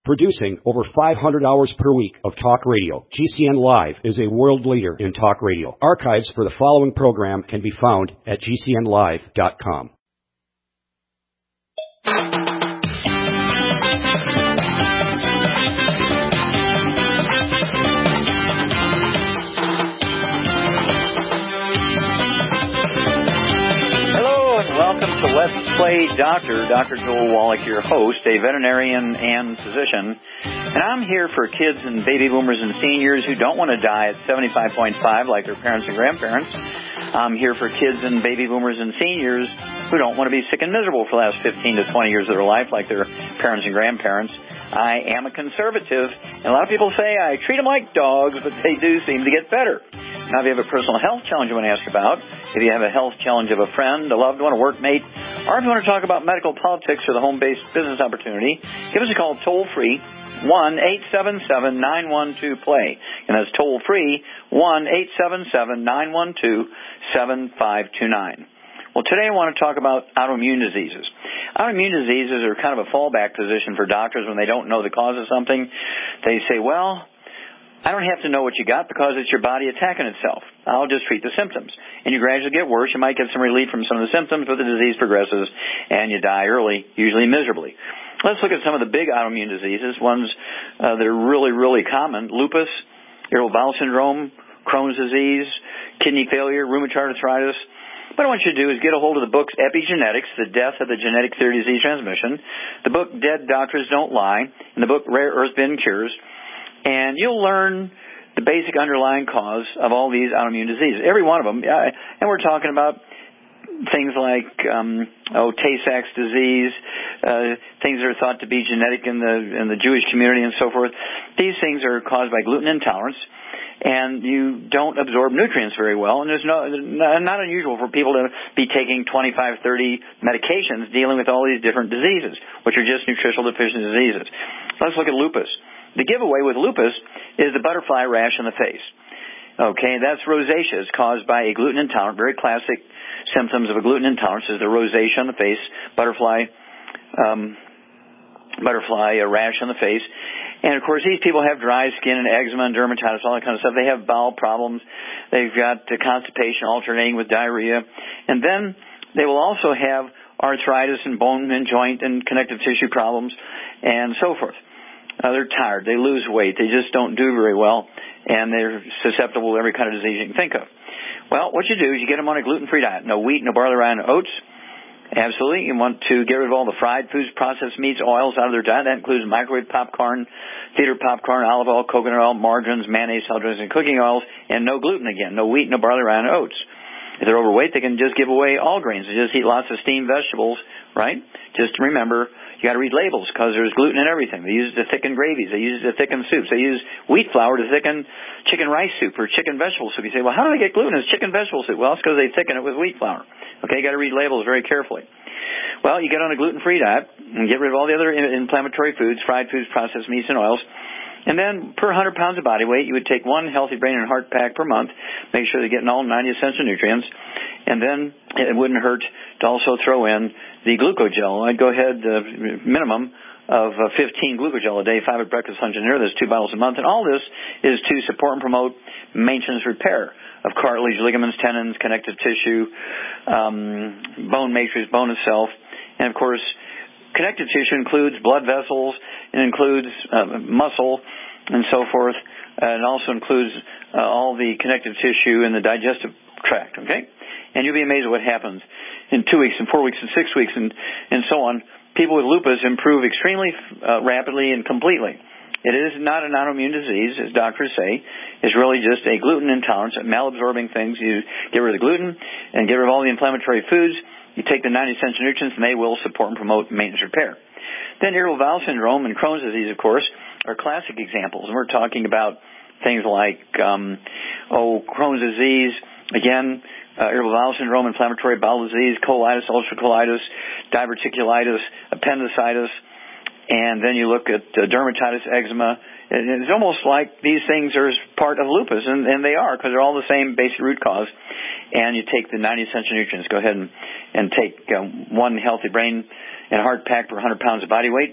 Producing over 500 hours per week of talk radio, GCN Live is a world leader in talk radio. Archives for the following program can be found at gcnlive.com. Let's Play Doctor. Dr. Joel Wallach, your host, a veterinarian and physician. And I'm here for kids and baby boomers and seniors who don't want to die at 75.5 like their parents and grandparents. I'm here for kids and baby boomers and seniors who don't want to be sick and miserable for the last 15 to 20 years of their life like their parents and grandparents. I am a conservative, and a lot of people say I treat them like dogs, but they do seem to get better. Now, if you have a personal health challenge you want to ask about, if you have a health challenge of a friend, a loved one, a workmate, or if you want to talk about medical politics or the home-based business opportunity, give us a call toll-free, 1-877-912-PLAY. And that's toll-free, 1-877-912-7529. Well, today I want to talk about autoimmune diseases. Autoimmune diseases are kind of a fallback position for doctors when they don't know the cause of something. They say, well, I don't have to know what you got because it's your body attacking itself. I'll just treat the symptoms. And you gradually get worse. You might get some relief from some of the symptoms, but the disease progresses and you die early, usually miserably. Let's look at some of the big autoimmune diseases, ones that are really, really common. Lupus, irritable bowel syndrome, Crohn's disease, kidney failure, rheumatoid arthritis. What I want you to do is get a hold of the books Epigenetics, The Death of the Genetic Theory of Disease Transmission, the book Dead Doctors Don't Lie, and the book Rare Earth Bin Cures, and you'll learn the basic underlying cause of all these autoimmune diseases, every one of them. And we're talking about things like Tay-Sachs disease, things that are thought to be genetic in the Jewish community and so forth. These things are caused by gluten intolerance, and you don't absorb nutrients very well, and there's not unusual for people to be taking 25, 30 medications dealing with all these different diseases, which are just nutritional deficiency diseases. Let's look at lupus. The giveaway with lupus is the butterfly rash on the face. Okay, that's rosacea. It's caused by a gluten intolerance. Very classic symptoms of a gluten intolerance is the rosacea on the face, butterfly rash on the face. And, of course, these people have dry skin and eczema and dermatitis, all that kind of stuff. They have bowel problems. They've got constipation alternating with diarrhea. And then they will also have arthritis and bone and joint and connective tissue problems and so forth. They're tired. They lose weight. They just don't do very well, and they're susceptible to every kind of disease you can think of. Well, what you do is you get them on a gluten-free diet. No wheat, no barley, rye, no oats. Absolutely. You want to get rid of all the fried foods, processed meats, oils out of their diet. That includes microwave popcorn, theater popcorn, olive oil, coconut oil, margarines, mayonnaise, salad dressings, and cooking oils, and no gluten again. No wheat, no barley, rye, no oats. If they're overweight, they can just give away all grains. They just eat lots of steamed vegetables, right? Just remember, you got to read labels because there's gluten in everything. They use it to thicken gravies. They use it to thicken soups. They use wheat flour to thicken chicken rice soup or chicken vegetable soup. You say, well, how do they get gluten in chicken vegetable soup? Well, it's because they thicken it with wheat flour. Okay, you got to read labels very carefully. Well, you get on a gluten-free diet and get rid of all the other inflammatory foods, fried foods, processed meats, and oils. And then per 100 pounds of body weight, you would take one healthy brain and heart pack per month. Make sure they're getting all 90 essential nutrients. And then it wouldn't hurt to also throw in the glucogel. I'd go ahead, minimum of 15 glucogel a day, 5 at breakfast, lunch, and dinner. That's 2 bottles a month. And all this is to support and promote maintenance repair of cartilage, ligaments, tendons, connective tissue, bone matrix, bone itself. And, of course, connective tissue includes blood vessels. It includes muscle and so forth. And also includes all the connective tissue in the digestive tract, okay? And you'll be amazed at what happens in 2 weeks and 4 weeks and 6 weeks and so on. People with lupus improve extremely rapidly and completely. It is not an autoimmune disease, as doctors say. It's really just a gluten intolerance, malabsorbing things. You get rid of the gluten and get rid of all the inflammatory foods. You take the 90 essential nutrients, and they will support and promote maintenance repair. Then irritable bowel syndrome and Crohn's disease, of course, are classic examples. And we're talking about things like Crohn's disease, again, irritable bowel syndrome, inflammatory bowel disease, colitis, ulcerative colitis, diverticulitis, appendicitis, and then you look at dermatitis, eczema. It's almost like these things are part of lupus, and they are, because they're all the same basic root cause. And you take the 90 essential nutrients. Go ahead and take one healthy brain and heart pack per 100 pounds of body weight.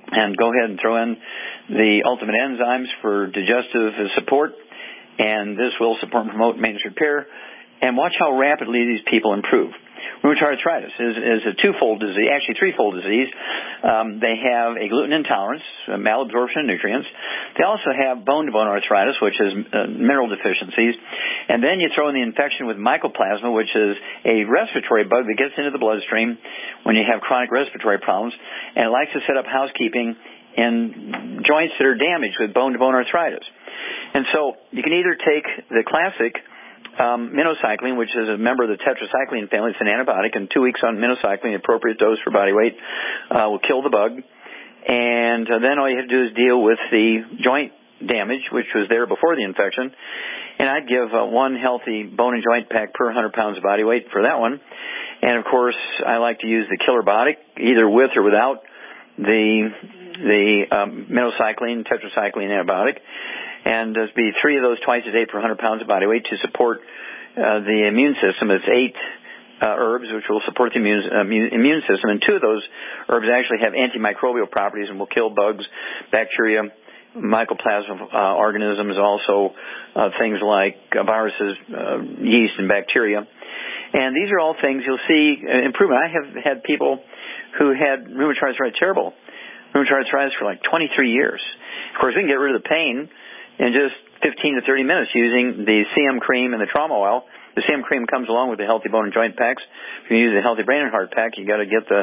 And go ahead and throw in the ultimate enzymes for digestive support, and this will support and promote maintenance repair. And watch how rapidly these people improve. Rheumatoid arthritis is a twofold disease, actually threefold disease. They have a gluten intolerance, malabsorption of nutrients. They also have bone-to-bone arthritis, which is mineral deficiencies. And then you throw in the infection with mycoplasma, which is a respiratory bug that gets into the bloodstream when you have chronic respiratory problems, and it likes to set up housekeeping in joints that are damaged with bone-to-bone arthritis. And so you can either take the classic minocycline, which is a member of the tetracycline family. It's an antibiotic, and 2 weeks on minocycline, the appropriate dose for body weight, will kill the bug. And then all you have to do is deal with the joint damage, which was there before the infection. And I'd give one healthy bone and joint pack per 100 pounds of body weight for that one. And, of course, I like to use the Killer Biotic, either with or without the minocycline, tetracycline antibiotic. And there's be 3 of those twice a day per 100 pounds of body weight to support the immune system. It's 8 herbs which will support the immune system, and 2 of those herbs actually have antimicrobial properties and will kill bugs, bacteria, mycoplasma organisms, also things like viruses, yeast, and bacteria. And these are all things you'll see improvement. I have had people who had rheumatoid arthritis, terrible rheumatoid arthritis, for like 23 years. Of course, we can get rid of the pain in just 15 to 30 minutes using the CM cream and the trauma oil. The CM cream comes along with the healthy bone and joint packs. If you use the healthy brain and heart pack, you got to get the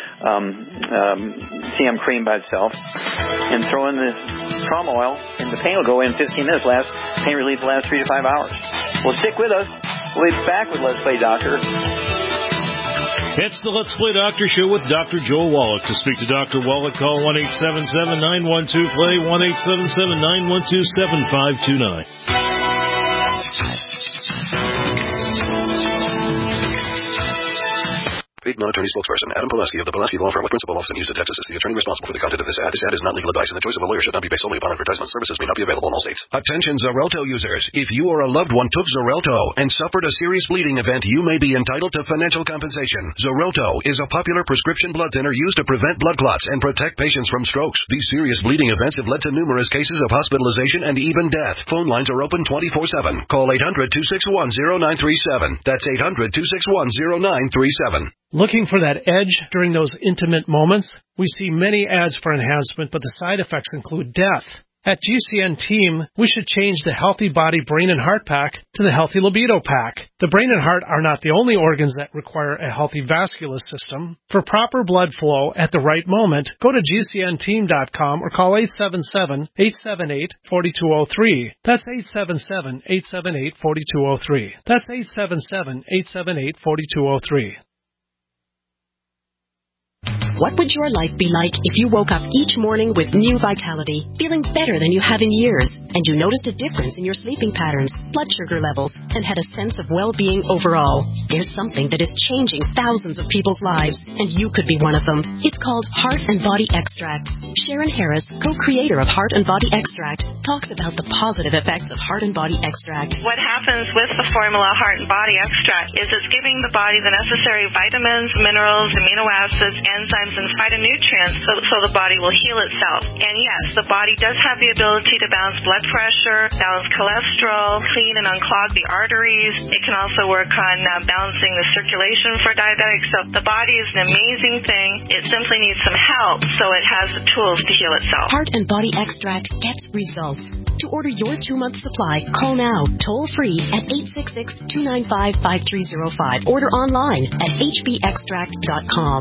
CM cream by itself and throw in the trauma oil, and the pain will go in 15 minutes. Pain relief will last 3 to 5 hours. Well, stick with us. We'll be back with Let's Play Doctor. It's the Let's Play Doctor Show with Dr. Joel Wallach. To speak to Dr. Wallach, call 1-877-912-PLAY, 1-877-912-7529. Paid non-attorney spokesperson Adam Pulaski of the Pulaski Law Firm with principal office in Houston, Texas is the attorney responsible for the content of this ad. This ad is not legal advice, and the choice of a lawyer should not be based solely upon advertisement. Services may not be available in all states. Attention Xarelto users. If you or a loved one took Xarelto and suffered a serious bleeding event, you may be entitled to financial compensation. Xarelto is a popular prescription blood thinner used to prevent blood clots and protect patients from strokes. These serious bleeding events have led to numerous cases of hospitalization and even death. Phone lines are open 24/7. Call 800-261-0937. That's 800-261-0937. Looking for that edge during those intimate moments? We see many ads for enhancement, but the side effects include death. At GCN Team, we should change the Healthy Body Brain and Heart Pack to the Healthy Libido Pack. The brain and heart are not the only organs that require a healthy vascular system. For proper blood flow at the right moment, go to GCNteam.com or call 877-878-4203. That's 877-878-4203. That's 877-878-4203. What would your life be like if you woke up each morning with new vitality, feeling better than you have in years, and you noticed a difference in your sleeping patterns, blood sugar levels, and had a sense of well-being overall? There's something that is changing thousands of people's lives, and you could be one of them. It's called Heart and Body Extract. Sharon Harris, co-creator of Heart and Body Extract, talks about the positive effects of Heart and Body Extract. What happens with the formula Heart and Body Extract is it's giving the body the necessary vitamins, minerals, amino acids, enzymes, and phytonutrients so the body will heal itself. And yes, the body does have the ability to balance blood pressure, balance cholesterol, clean and unclog the arteries. It can also work on balancing the circulation for diabetics. So the body is an amazing thing. It simply needs some help so it has the tools to heal itself. Heart and Body Extract gets results. To order your 2-month supply, call now, toll free at 866-295-5305. Order online at hbextract.com.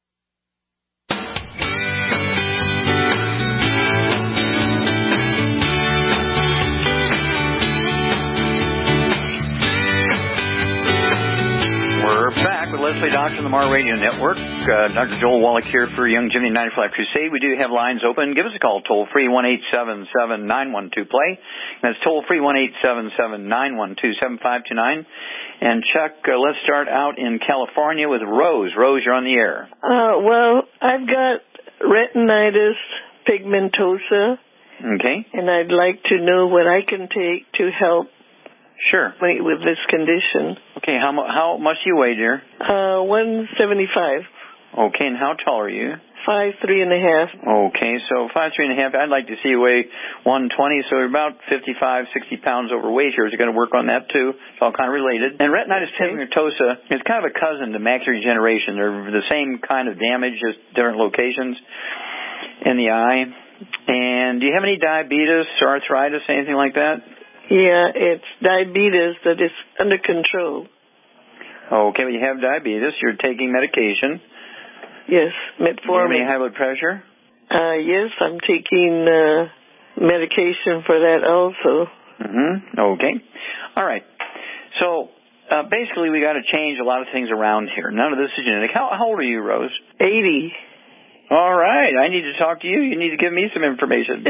Let's Play Doctor on the Mar Radio Network. Dr. Joel Wallach here for Young Jimmy 94 Life Crusade. We do have lines open. Give us a call, toll-free, 1-877-912-PLAY. That's toll-free, 1-877-912-7529. And Chuck, let's start out in California with Rose. Rose, you're on the air. Well, I've got retinitis pigmentosa. Okay. And I'd like to know what I can take to help. Sure. With this condition. Okay, how much do you weigh, dear? 175. Okay, and how tall are you? 5'3.5". Okay, so 5'3.5". I'd like to see you weigh 120, so you're about 55, 60 pounds overweight here. Is it going to work on that too? It's all kind of related. And retinitis pigmentosa is kind of a cousin to macular degeneration. They're the same kind of damage, just different locations in the eye. And do you have any diabetes or arthritis, anything like that? Yeah, it's diabetes that is under control. Okay, well, you have diabetes. You're taking medication. Yes, Do you have metformin. any high blood pressure? Yes, I'm taking medication for that also. Okay. All right. So, basically, we got to change a lot of things around here. None of this is genetic. How old are you, Rose? 80. All right. I need to talk to you. You need to give me some information.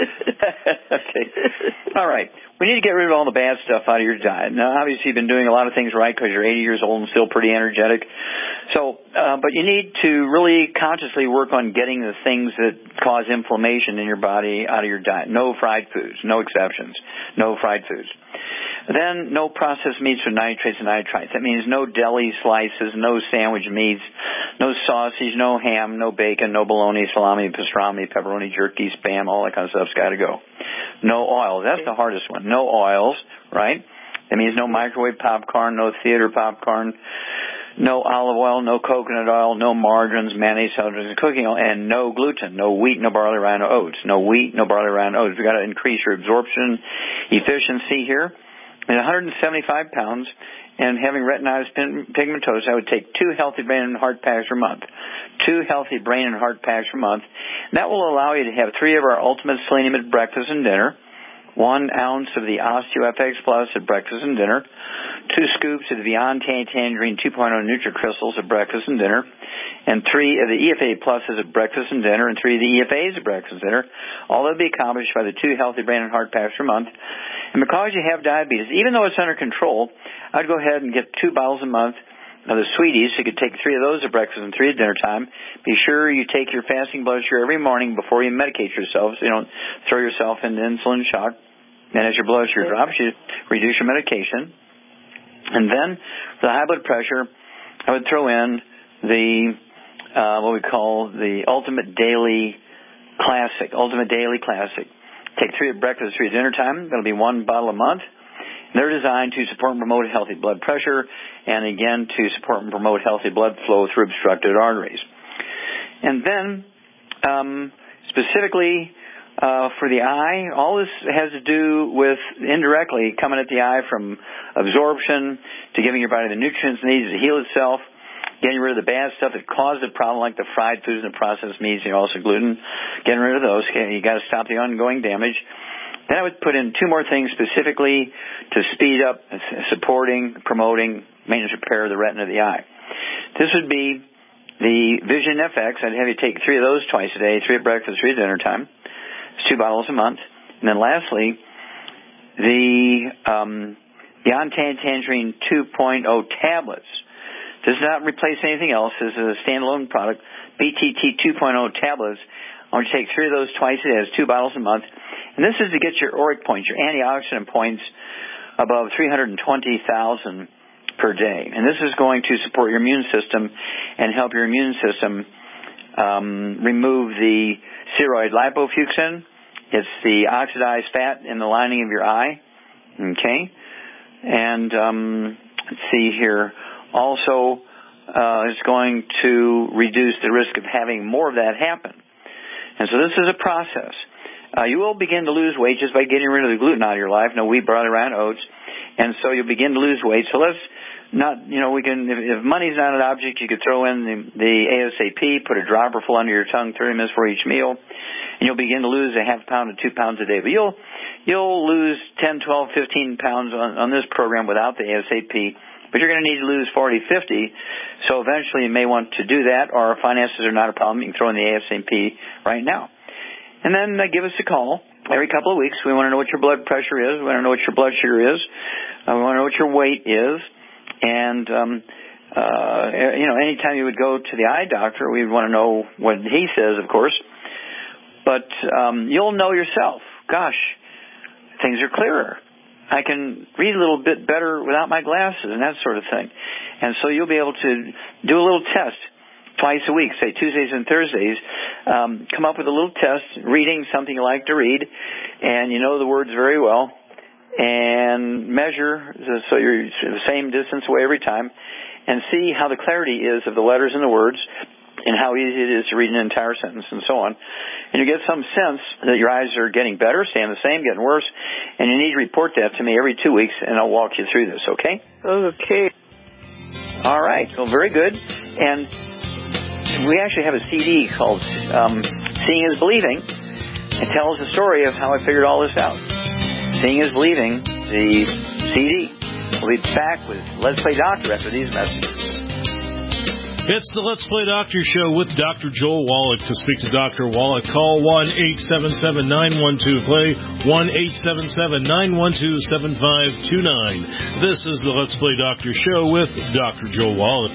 Okay. All right. We need to get rid of all the bad stuff out of your diet. Now, obviously, you've been doing a lot of things right because you're 80 years old and still pretty energetic. So, but you need to really consciously work on getting the things that cause inflammation in your body out of your diet. No fried foods. No exceptions. No fried foods. Then, no processed meats with nitrates and nitrites. That means no deli slices, no sandwich meats, no sausage, no ham, no bacon, no bologna, salami, pastrami, pepperoni, jerky, Spam, all that kind of stuff's got to go. No oil. That's the hardest one. No oils, right? That means no microwave popcorn, no theater popcorn, no olive oil, no coconut oil, no margarines, mayonnaise, and cooking oil, and no gluten, no wheat, no barley, rye, no oats. No wheat, no barley, rye, no oats. We've got to increase your absorption efficiency here. At 175 pounds and having retinitis pigmentosa, I would take 2 healthy brain and heart packs per month. 2 healthy brain and heart packs per month. And that will allow you to have 3 of our ultimate selenium at breakfast and dinner, 1 ounce of the OsteoFX Plus at breakfast and dinner, 2 scoops of the Beyond Tangerine 2.0 NutriCrystals at breakfast and dinner, and 3 of the EFA Pluses at breakfast and dinner, and 3 of the EFAs at breakfast and dinner. All that will be accomplished by the 2 healthy brain and heart packs per month. And because you have diabetes, even though it's under control, I'd go ahead and get 2 bottles a month of the Sweeties. You could take 3 of those at breakfast and 3 at dinner time. Be sure you take your fasting blood sugar every morning before you medicate yourself, so you don't throw yourself into insulin shock. And as your blood sugar drops, you reduce your medication. And then for the high blood pressure, I would throw in the what we call the Ultimate Daily Classic. Ultimate Daily Classic. Take 3 at breakfast, 3 at dinner time. That'll be 1 bottle a month. They're designed to support and promote healthy blood pressure, and again to support and promote healthy blood flow through obstructed arteries. And then, specifically for the eye, all this has to do with indirectly coming at the eye from absorption to giving your body the nutrients it needs to heal itself, getting rid of the bad stuff that caused the problem, like the fried foods and the processed meats, and also gluten. Getting rid of those. You got to stop the ongoing damage. Then I would put in 2 more things specifically to speed up supporting, promoting, maintenance, repair of the retina of the eye. This would be the Vision FX. I'd have you take 3 of those twice a day, 3 at breakfast, 3 at dinner time. It's 2 bottles a month. And then lastly, the Beyond Tangerine 2.0 tablets. Does not replace anything else. This is a standalone product. BTT 2.0 tablets. I want you to take 3 of those twice a day. It's 2 bottles a month. And this is to get your auric points, your antioxidant points, above 320,000 per day. And this is going to support your immune system and help your immune system remove the steroid lipofusin. It's the oxidized fat in the lining of your eye. Okay? And let's see here. Also, it's going to reduce the risk of having more of that happen. And so this is a process. You will begin to lose weight just by getting rid of the gluten out of your life. No wheat, barley, rye, and oats. And so you'll begin to lose weight. So let's not, we can, if money's not an object, you could throw in the ASAP, put a dropper full under your tongue 30 minutes for each meal, and you'll begin to lose a half pound to 2 pounds a day. But you'll lose 10, 12, 15 pounds on this program without the ASAP. But you're going to need to lose 40, 50. So eventually you may want to do that, or finances are not a problem. You can throw in the ASAP right now. And then give us a call every couple of weeks. We want to know what your blood pressure is. We want to know what your blood sugar is. We want to know what your weight is. And, anytime you would go to the eye doctor, we'd want to know what he says, of course. But you'll know yourself. Gosh, things are clearer. I can read a little bit better without my glasses and that sort of thing. And so you'll be able to do a little test twice a week, say Tuesdays and Thursdays, come up with a little test, reading something you like to read, and you know the words very well, and measure so you're the same distance away every time, and see how the clarity is of the letters and the words, and how easy it is to read an entire sentence, and so on. And you get some sense that your eyes are getting better, staying the same, getting worse, and you need to report that to me every 2 weeks, and I'll walk you through this, okay? Okay. All right. Well, very good. And we actually have a CD called Seeing is Believing. It tells the story of how I figured all this out. Seeing is Believing, the CD. We'll be back with Let's Play Doctor after these messages. It's the Let's Play Doctor Show with Dr. Joel Wallach. To speak to Dr. Wallach, call 1-877-912-PLAY, 1-877-912-7529. This is the Let's Play Doctor Show with Dr. Joel Wallach.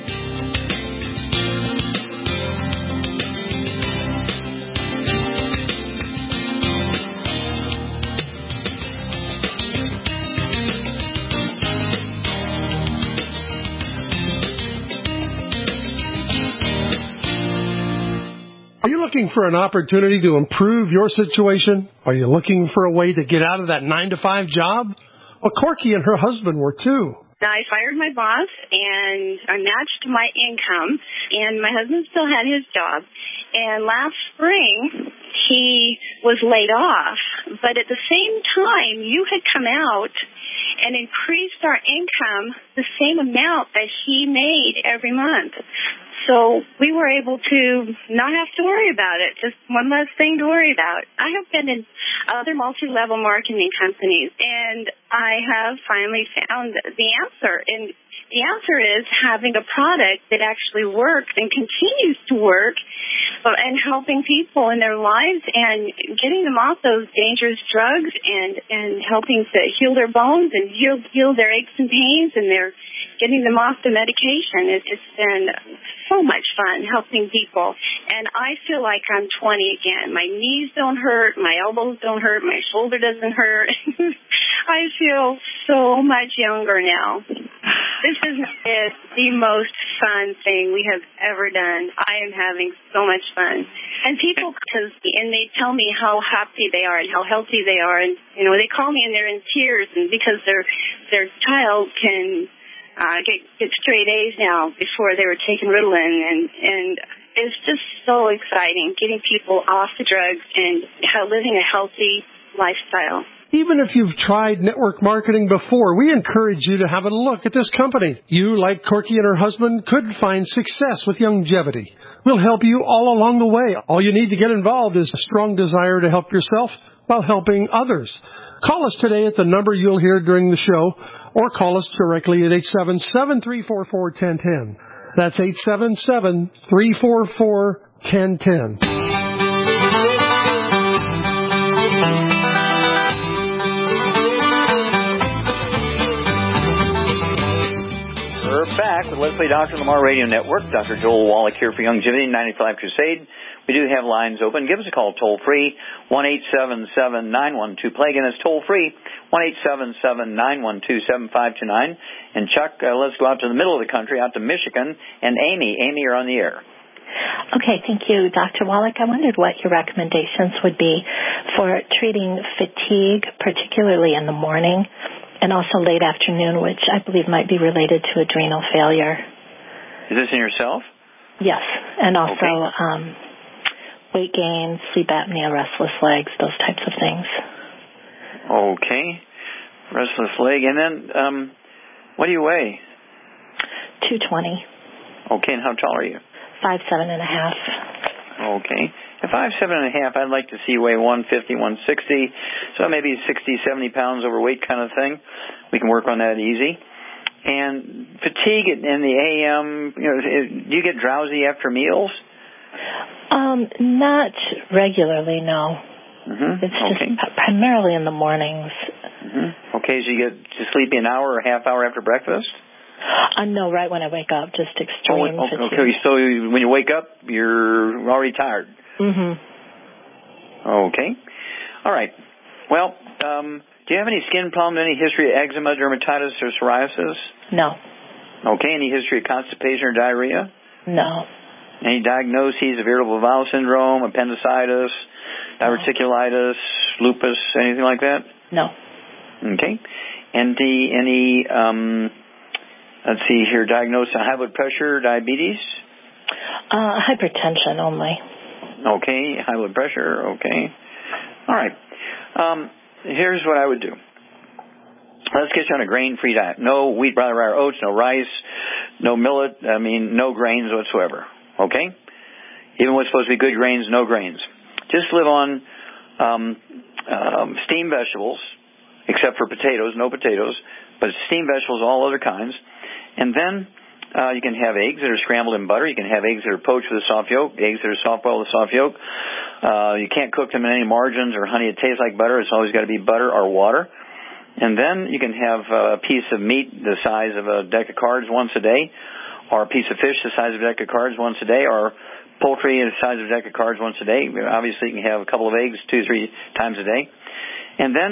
Are you looking for an opportunity to improve your situation? Are you looking for a way to get out of that 9-to-5 job? Well, Corky and her husband were too. I fired my boss, and I matched my income, and my husband still had his job. And last spring, he was laid off. But at the same time, you had come out and increased our income the same amount that he made every month. So we were able to not have to worry about it, just one less thing to worry about. I have been in other multi-level marketing companies, and I have finally found the answer. And the answer is having a product that actually works and continues to work and helping people in their lives and getting them off those dangerous drugs and helping to heal their bones and heal their aches and pains, and they're getting them off the medication. It's been so much fun helping people. And I feel like I'm 20 again. My knees don't hurt. My elbows don't hurt. My shoulder doesn't hurt. I feel so much younger now. This is the most fun thing we have ever done. I am having so much fun. And people come to me and they tell me how happy they are and how healthy they are. And, you know, they call me and they're in tears, and because their child can get straight A's now before they were taking Ritalin, and it's just so exciting getting people off the drugs and living a healthy lifestyle. Even if you've tried network marketing before, we encourage you to have a look at this company. You, like Corky and her husband, could find success with longevity. We'll help you all along the way. All you need to get involved is a strong desire to help yourself while helping others. Call us today at the number you'll hear during the show, or call us directly at 877-344-1010. That's 877-344-1010. We're back with Let's Play Dr. Lamar Radio Network. Dr. Joel Wallach here for Longevity 95 Crusade. We do have lines open. Give us a call toll-free, 1-877-912-PLAY. Again, it's toll-free, 1-877-912-7529. And Chuck, let's go out to the middle of the country, out to Michigan. And Amy, you're on the air. Okay, thank you, Dr. Wallach. I wondered what your recommendations would be for treating fatigue, particularly in the morning, and also late afternoon, which I believe might be related to adrenal failure. Is this in yourself? Yes, and also weight gain, sleep apnea, restless legs, those types of things. Okay. Restless leg. And then, what do you weigh? 220. Okay, and how tall are you? 5'7.5". Okay. At 5'7.5", I'd like to see you weigh 150, 160, so maybe 60, 70 pounds overweight kind of thing. We can work on that easy. And fatigue in the AM, do you get drowsy after meals? Not regularly, no. Mm-hmm. It's just primarily in the mornings. Mm-hmm. Okay, so you get sleepy an hour or a half hour after breakfast? No, right when I wake up, just extreme fatigue. Okay, so when you wake up, you're already tired? Mm-hmm. Okay. All right. Well, do you have any skin problems, any history of eczema, dermatitis, or psoriasis? No. Okay, any history of constipation or diarrhea? No. Any diagnoses of irritable bowel syndrome, appendicitis, diverticulitis, lupus, anything like that? No. Okay. Any let's see here, diagnosis of high blood pressure, diabetes? Hypertension only. Okay, high blood pressure, okay. All right. Here's what I would do. Let's get you on a grain-free diet. No wheat, brown rye, or oats, no rice, no millet, no grains whatsoever. Okay? Even what's supposed to be good grains, no grains. Just live on steamed vegetables, except for potatoes, no potatoes, but steamed vegetables, all other kinds. And then you can have eggs that are scrambled in butter. You can have eggs that are poached with a soft yolk, eggs that are soft-boiled with a soft yolk. You can't cook them in any margarines or honey. It tastes like butter. It's always got to be butter or water. And then you can have a piece of meat the size of a deck of cards once a day, or a piece of fish the size of a deck of cards once a day, or poultry the size of a deck of cards once a day. Obviously, you can have a couple of eggs 2-3 times a day. And then,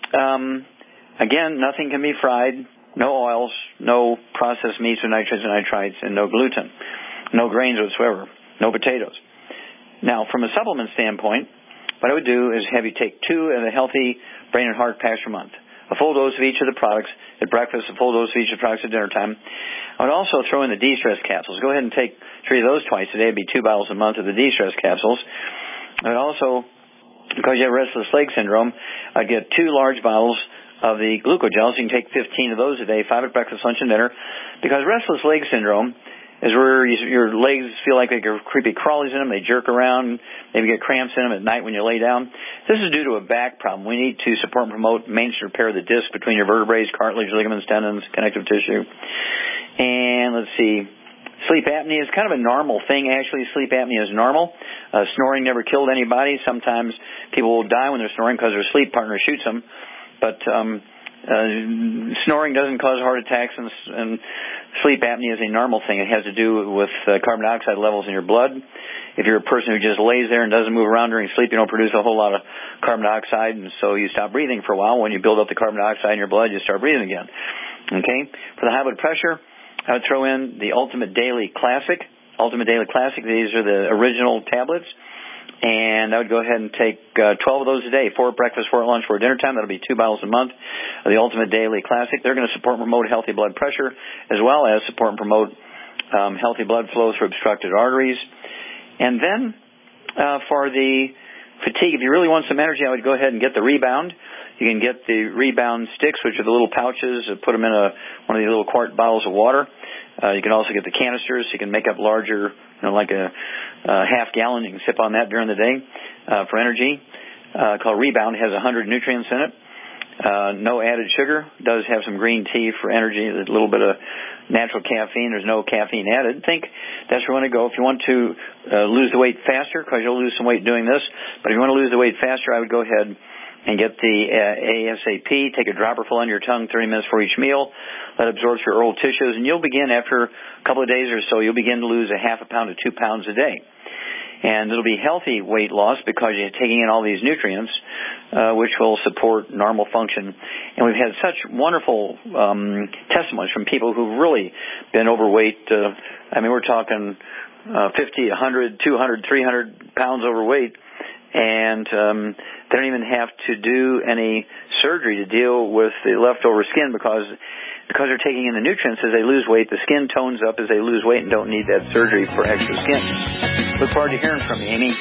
again, nothing can be fried, no oils, no processed meats or nitrates and nitrites, and no gluten, no grains whatsoever, no potatoes. Now, from a supplement standpoint, what I would do is have you take 2 of the healthy brain and heart packs per month. A full dose of each of the products at breakfast, a full dose of each of the products at dinner time. I would also throw in the de-stress capsules. Go ahead and take 3 of those twice a day. It'd be 2 bottles a month of the de-stress capsules. I would also, because you have restless leg syndrome, I'd get 2 large bottles of the glucogels. You can take 15 of those a day, 5 at breakfast, lunch, and dinner. Because restless leg syndrome is where your legs feel like they got creepy crawlies in them. They jerk around. Maybe get cramps in them at night when you lay down. This is due to a back problem. We need to support and promote maintenance and repair the disc between your vertebrae, cartilage, ligaments, tendons, connective tissue. And let's see. Sleep apnea is kind of a normal thing. Actually, sleep apnea is normal. Snoring never killed anybody. Sometimes people will die when they're snoring because their sleep partner shoots them. But snoring doesn't cause heart attacks, and sleep apnea is a normal thing. It has to do with carbon dioxide levels in your blood. If you're a person who just lays there and doesn't move around during sleep, you don't produce a whole lot of carbon dioxide, and so you stop breathing for a while. When you build up the carbon dioxide in your blood, you start breathing again. Okay? For the high blood pressure, I would throw in the Ultimate Daily Classic. Ultimate Daily Classic, these are the original tablets. And I would go ahead and take 12 of those a day, 4 at breakfast, 4 at lunch, 4 at dinner time. That'll be 2 bottles a month of the Ultimate Daily Classic. They're going to support and promote healthy blood pressure, as well as support and promote healthy blood flow through obstructed arteries. And then for the fatigue, if you really want some energy, I would go ahead and get the Rebound. You can get the Rebound sticks, which are the little pouches. Put them in one of these little quart bottles of water. You can also get the canisters. You can make up larger, like a half gallon. You can sip on that during the day for energy. Called Rebound. It has 100 nutrients in it. No added sugar. It does have some green tea for energy. There's a little bit of natural caffeine. There's no caffeine added. I think that's where you want to go. If you want to lose the weight faster, because you'll lose some weight doing this, but if you want to lose the weight faster, I would go ahead and get the ASAP. Take a dropper full under your tongue 30 minutes for each meal. Let it absorb through your oral tissues, and you'll begin, after a couple of days or so, you'll begin to lose a half a pound to 2 pounds a day. And it'll be healthy weight loss because you're taking in all these nutrients, which will support normal function. And we've had such wonderful testimonies from people who've really been overweight. We're talking 50, 100, 200, 300 pounds overweight. And they don't even have to do any surgery to deal with the leftover skin because they're taking in the nutrients. As they lose weight, the skin tones up as they lose weight and don't need that surgery for extra skin. Look forward to hearing from you, Amy.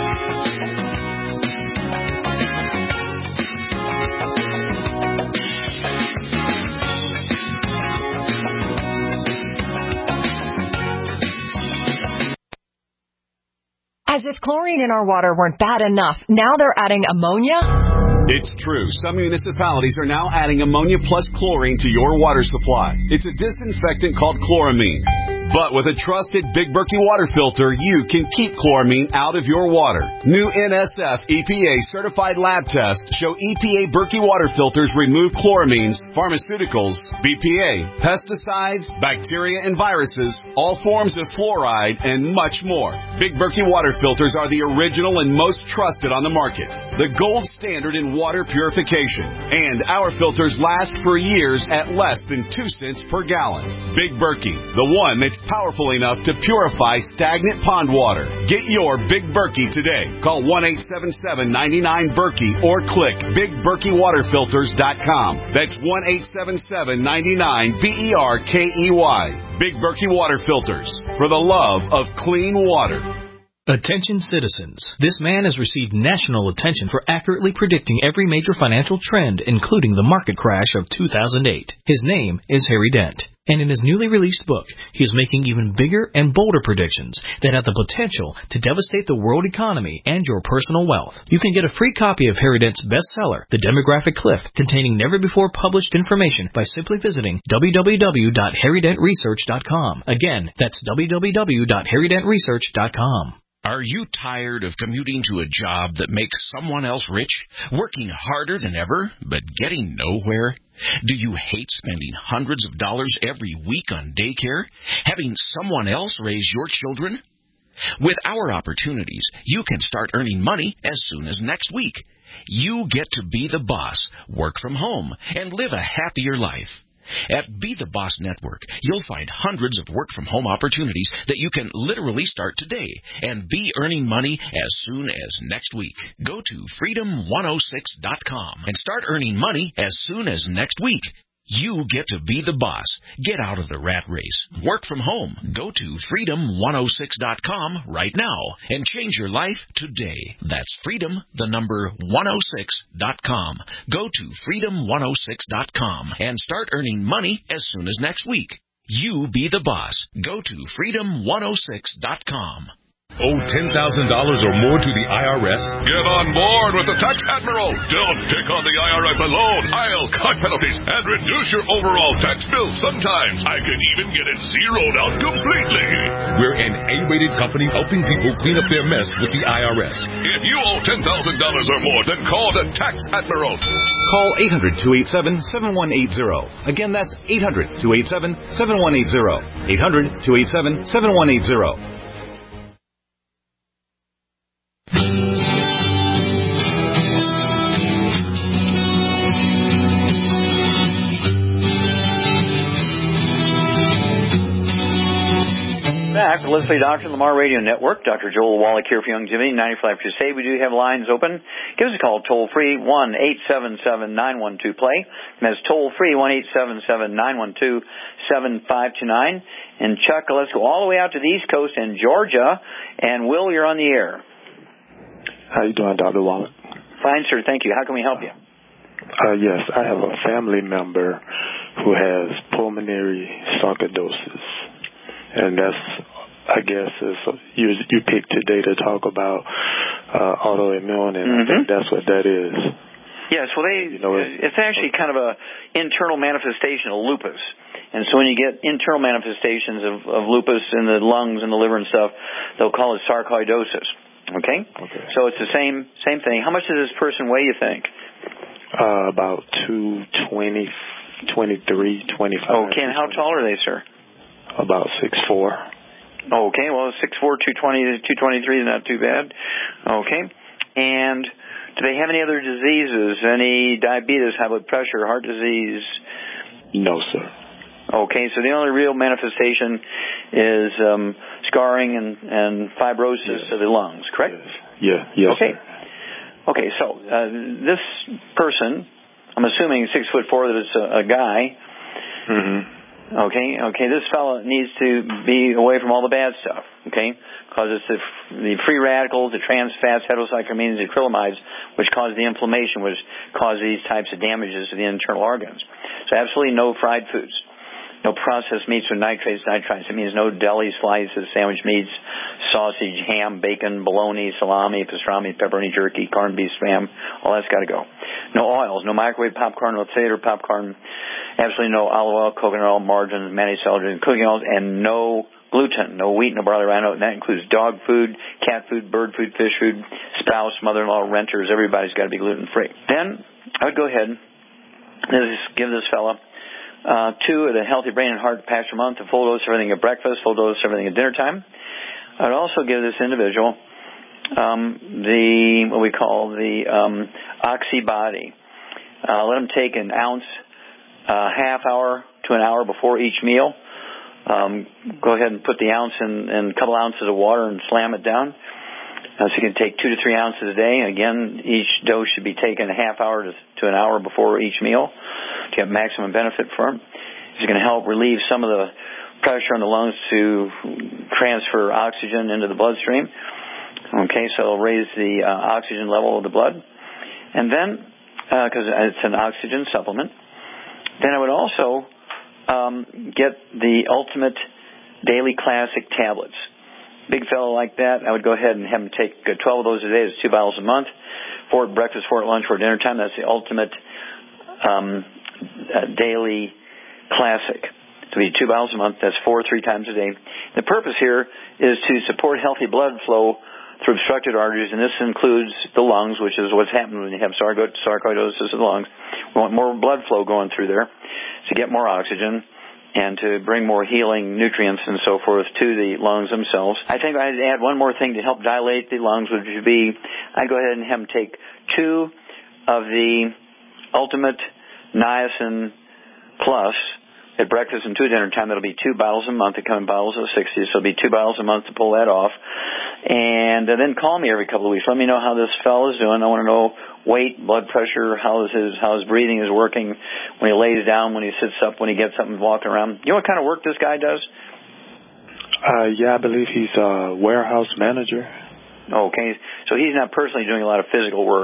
As if chlorine in our water weren't bad enough, now they're adding ammonia? It's true. Some municipalities are now adding ammonia plus chlorine to your water supply. It's a disinfectant called chloramine. But with a trusted Big Berkey water filter, you can keep chloramine out of your water. New NSF EPA certified lab tests show EPA Berkey water filters remove chloramines, pharmaceuticals, BPA, pesticides, bacteria and viruses, all forms of fluoride, and much more. Big Berkey water filters are the original and most trusted on the market. The gold standard in water purification. And our filters last for years at less than 2 cents per gallon. Big Berkey, the one that powerful enough to purify stagnant pond water. Get your Big Berkey today. Call 1-877-99-BERKEY or click BigBerkeyWaterFilters.com. That's 1-877-99-BERKEY. Big Berkey Water Filters, for the love of clean water. Attention citizens. This man has received national attention for accurately predicting every major financial trend, including the market crash of 2008. His name is Harry Dent. And in his newly released book, he is making even bigger and bolder predictions that have the potential to devastate the world economy and your personal wealth. You can get a free copy of Harry Dent's bestseller, The Demographic Cliff, containing never-before-published information by simply visiting www.harrydentresearch.com. Again, that's www.harrydentresearch.com. Are you tired of commuting to a job that makes someone else rich, working harder than ever, but getting nowhere? Do you hate spending hundreds of dollars every week on daycare, having someone else raise your children? With our opportunities, you can start earning money as soon as next week. You get to be the boss, work from home, and live a happier life. At Be the Boss Network, you'll find hundreds of work-from-home opportunities that you can literally start today and be earning money as soon as next week. Go to freedom106.com and start earning money as soon as next week. You get to be the boss. Get out of the rat race. Work from home. Go to freedom106.com right now and change your life today. That's freedom106.com. Go to freedom106.com and start earning money as soon as next week. You be the boss. Go to freedom106.com. Owe $10,000 or more to the IRS? Get on board with the Tax Admiral. Don't take on the IRS alone. I'll cut penalties and reduce your overall tax bill. Sometimes I can even get it zeroed out completely. We're an A-rated company helping people clean up their mess with the IRS. If you owe $10,000 or more, then call the Tax Admiral. Call 800-287-7180. Again, that's 800-287-7180. 800-287-7180. Back, let's play Dr. Lamar Radio Network. Dr. Joel Wallach here for Youngevity 95 Crusade. We do have lines open. Give us a call toll-free, 1-877-912-PLAY. That's toll-free, 1-877-912-7529. And Chuck, let's go all the way out to the East Coast in Georgia. And Will, you're on the air. How you doing, Dr. Wallach? Fine, sir. Thank you. How can we help you? Yes, I have a family member who has pulmonary sarcoidosis. And that's, I guess, you picked today to talk about autoimmune, and I think that's what that is. Yes, well, it's actually kind of a internal manifestation of lupus. And so when you get internal manifestations of lupus in the lungs and the liver and stuff, they'll call it sarcoidosis. Okay? So it's the same thing. How much does this person weigh, you think? About 220, 23, 25. Okay, and how tall are they, sir? About 6'4". Okay, well, 6'4", 223 is not too bad. Okay. And do they have any other diseases, any diabetes, high blood pressure, heart disease? No, sir. Okay, so the only real manifestation is scarring and fibrosis of the lungs, correct? Yes, okay. Sir. Okay, so this person, I'm assuming 6'4", that it's a guy. Mm-hmm. Okay, this fellow needs to be away from all the bad stuff, okay? Because it's the free radicals, the trans fats, heterocyclamines, the acrylamides, which cause the inflammation, which cause these types of damages to the internal organs. So absolutely no fried foods. No processed meats with nitrates, nitrites. It means no deli slices, sandwich meats, sausage, ham, bacon, bologna, salami, pastrami, pepperoni, jerky, corned beef, spam. All that's got to go. No oils, no microwave popcorn, no theater popcorn. Absolutely no olive oil, coconut oil, margarine, mayonnaise, celery, cooking oils, and no gluten, no wheat, no barley, rye, and that includes dog food, cat food, bird food, fish food, spouse, mother-in-law, renters. Everybody's got to be gluten-free. Then I would go ahead and give this fella 2 of the Healthy Brain and Heart Patch a month, a full dose of everything at breakfast, full dose of everything at dinner time. I'd also give this individual what we call the Oxybody. Let him take an ounce half hour to an hour before each meal go ahead and put the ounce in a couple ounces of water and slam it down. So you can take 2 to 3 ounces a day. Again, each dose should be taken a half hour to an hour before each meal to get maximum benefit from it. It's going to help relieve some of the pressure on the lungs to transfer oxygen into the bloodstream. Okay, so it'll raise the oxygen level of the blood. And then, because it's an oxygen supplement, then I would also get the Ultimate Daily Classic tablets. Big fellow like that, I would go ahead and have him take 12 of those a day. It's 2 bottles a month. 4 at breakfast, 4 at lunch, 4 at dinner time. That's the Ultimate Daily Classic. To be 2 bottles a month, that's 4 3 times a day. The purpose here is to support healthy blood flow through obstructed arteries, and this includes the lungs, which is what's happening when you have sarcoidosis of the lungs. We want more blood flow going through there to get more oxygen and to bring more healing nutrients and so forth to the lungs themselves. I think I'd add one more thing to help dilate the lungs, which would be I'd go ahead and have them take 2 of the Ultimate Niacin Plus at breakfast and 2 at dinner time. That'll be 2 bottles a month. They come in bottles of 60, so it'll be 2 bottles a month to pull that off. And then call me every couple of weeks. Let me know how this fellow's doing. I want to know weight, blood pressure, how his breathing is working when he lays down, when he sits up, when he gets up and walking around. You know what kind of work this guy does? Yeah, I believe he's a warehouse manager. Okay, so he's not personally doing a lot of physical work.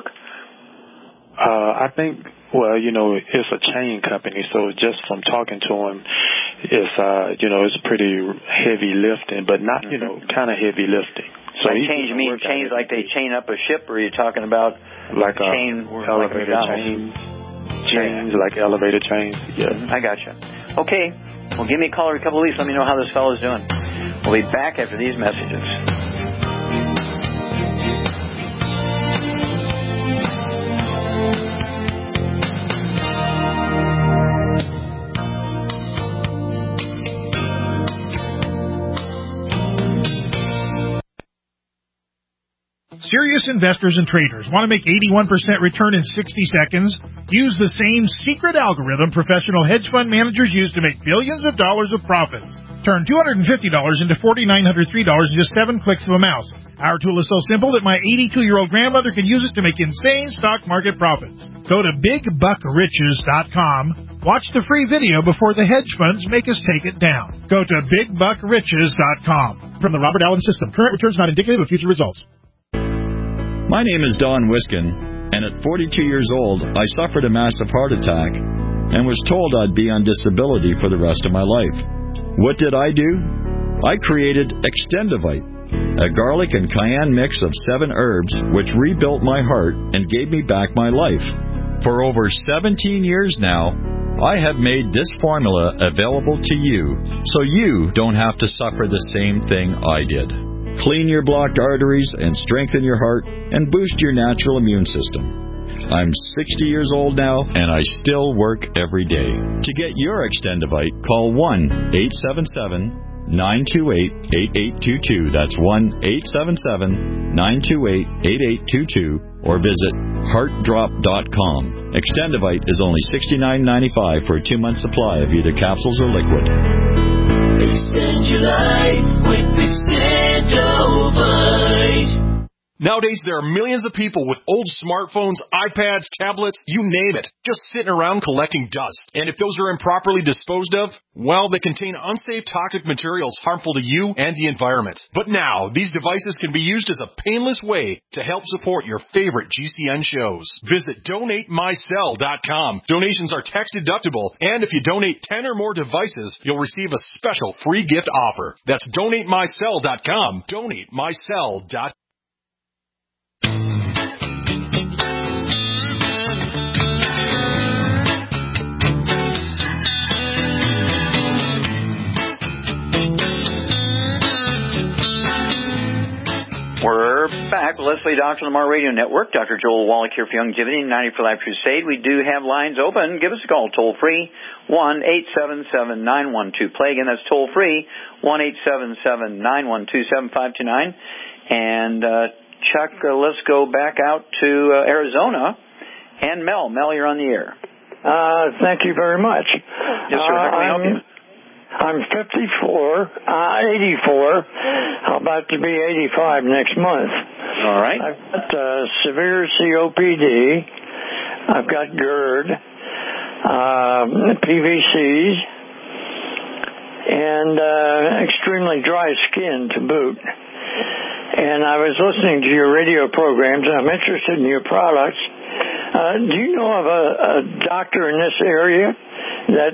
I think, well, it's a chain company, so just from talking to him, it's pretty heavy lifting, but not, kind of heavy lifting. So chains like they chain up a ship, or are you talking about like a chain, elevator chain? Chains, like elevator chains, yeah. I gotcha. Okay, well, give me a call every couple of weeks. Let me know how this fellow's doing. We'll be back after these messages. Serious investors and traders want to make 81% return in 60 seconds? Use the same secret algorithm professional hedge fund managers use to make billions of dollars of profits. Turn $250 into $4,903 in just 7 clicks of a mouse. Our tool is so simple that my 82-year-old grandmother can use it to make insane stock market profits. Go to BigBuckRiches.com. Watch the free video before the hedge funds make us take it down. Go to BigBuckRiches.com. From the Robert Allen System, current returns not indicative of future results. My name is Don Wiskin, and at 42 years old, I suffered a massive heart attack and was told I'd be on disability for the rest of my life. What did I do? I created Extendivite, a garlic and cayenne mix of 7 herbs which rebuilt my heart and gave me back my life. For over 17 years now, I have made this formula available to you, so you don't have to suffer the same thing I did. Clean your blocked arteries and strengthen your heart and boost your natural immune system. I'm 60 years old now, and I still work every day. To get your Extendivite, call 1-877-928-8822. That's 1-877-928-8822. Or visit heartdrop.com. Extendivite is only $69.95 for a 2-month supply of either capsules or liquid. Extend your life with Extendivite. Nowadays, there are millions of people with old smartphones, iPads, tablets, you name it, just sitting around collecting dust. And if those are improperly disposed of, well, they contain unsafe toxic materials harmful to you and the environment. But now, these devices can be used as a painless way to help support your favorite GCN shows. Visit DonateMyCell.com. Donations are tax deductible, and if you donate 10 or more devices, you'll receive a special free gift offer. That's DonateMyCell.com. DonateMyCell.com. We're back. Leslie Doctor on the Mar Radio Network. Dr. Joel Wallach here for Youngevity, 90 for Life Crusade. We do have lines open. Give us a call, toll free, 1-877-912-PLAY. Again, that's toll free, 1-877-912-7529. And Chuck, let's go back out to Arizona. And Mel, you're on the air. Thank you very much. Yes, sir. How can we help you? I'm 84, about to be 85 next month. All right. I've got severe COPD. I've got GERD, PVCs, and extremely dry skin to boot. And I was listening to your radio programs, and I'm interested in your products. Do you know of a doctor in this area that